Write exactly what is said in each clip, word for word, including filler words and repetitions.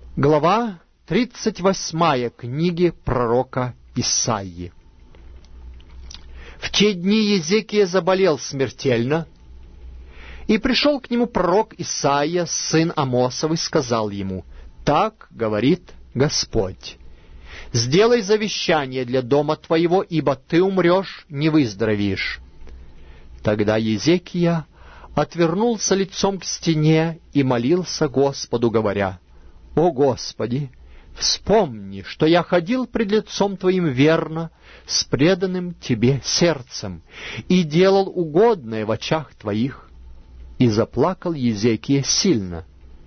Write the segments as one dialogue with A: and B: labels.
A: Глава тридцать восьмая книги пророка Исаии. В те дни Езекия заболел смертельно, и пришел к нему пророк Исаия, сын Амосов, и сказал ему: «Так говорит Господь: сделай завещание для дома твоего, ибо ты умрешь, не выздоровеешь». Тогда Езекия отвернулся лицом к стене и молился Господу, говоря: «О Господи, вспомни, что я ходил пред лицом Твоим верно, с преданным Тебе сердцем, и делал угодное в очах Твоих». И заплакал Езекия сильно.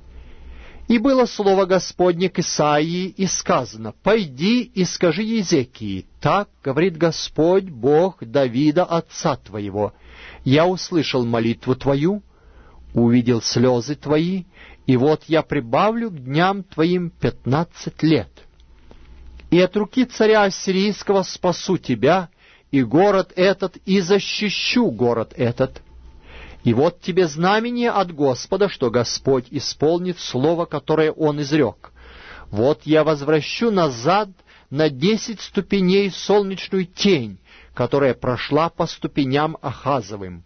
A: И было слово Господне к Исаии, и сказано: «Пойди и скажи Езекии: так говорит Господь, Бог Давида, отца твоего: я услышал молитву твою, увидел слезы твои, и вот я прибавлю к дням твоим пятнадцать лет. И от руки царя ассирийского спасу тебя, и город этот, и защищу город этот. И вот тебе знамение от Господа, что Господь исполнит слово, которое Он изрек. Вот я возвращу назад на десять ступеней солнечную тень, которая прошла по ступеням Ахазовым.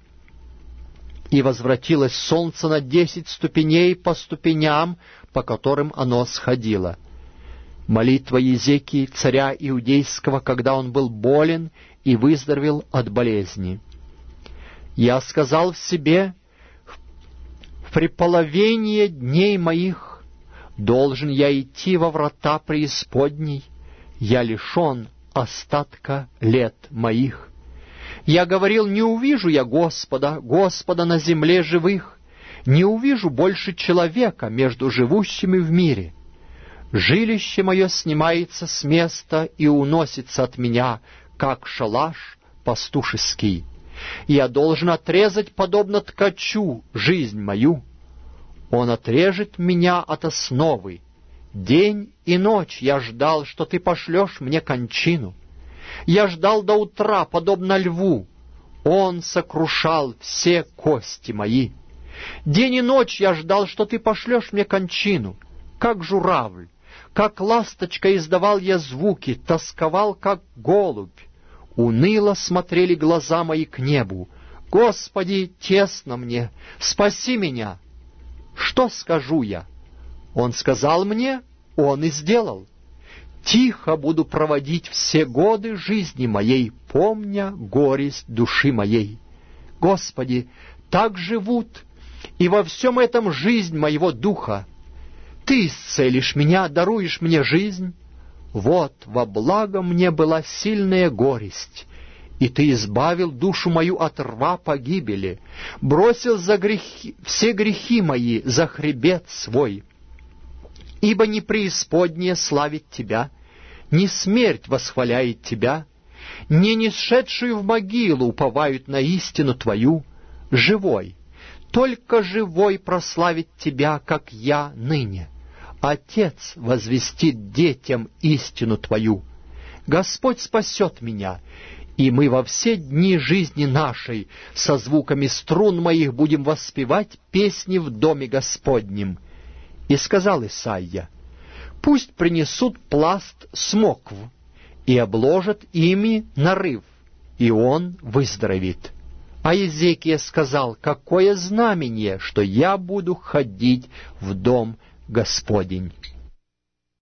A: И возвратилось солнце на десять ступеней по ступеням, по которым оно сходило». Молитва Езекии, царя Иудейского, когда он был болен и выздоровел от болезни. «Я сказал в себе: в преполовение дней моих должен я идти во врата преисподней, я лишен остатка лет моих. Я говорил: не увижу я Господа, Господа на земле живых, не увижу больше человека между живущими в мире. Жилище мое снимается с места и уносится от меня, как шалаш пастушеский. Я должен отрезать, подобно ткачу, жизнь мою. Он отрежет меня от основы. День и ночь я ждал, что ты пошлешь мне кончину. Я ждал до утра, подобно льву. Он сокрушал все кости мои. День и ночь я ждал, что ты пошлешь мне кончину. Как журавль, как ласточка издавал я звуки, тосковал, как голубь. Уныло смотрели глаза мои к небу. Господи, тесно мне, спаси меня. Что скажу я? Он сказал мне, Он и сделал. Тихо буду проводить все годы жизни моей, помня горесть души моей. Господи, так живут, и во всем этом жизнь моего духа. Ты исцелишь меня, даруешь мне жизнь. Вот во благо мне была сильная горесть, и ты избавил душу мою от рва погибели, бросил за грехи, все грехи мои за хребет свой. Ибо не преисподняя славит тебя, не смерть восхваляет тебя, не нисшедшую в могилу уповают на истину твою. Живой, только живой прославит тебя, как я ныне. Отец возвестит детям истину твою. Господь спасет меня, и мы во все дни жизни нашей со звуками струн моих будем воспевать песни в доме Господнем». И сказал Исаия: «Пусть принесут пласт смокв и обложат ими нарыв, и он выздоровеет». А Езекия сказал: «Какое знамение, что я буду ходить в дом Господень».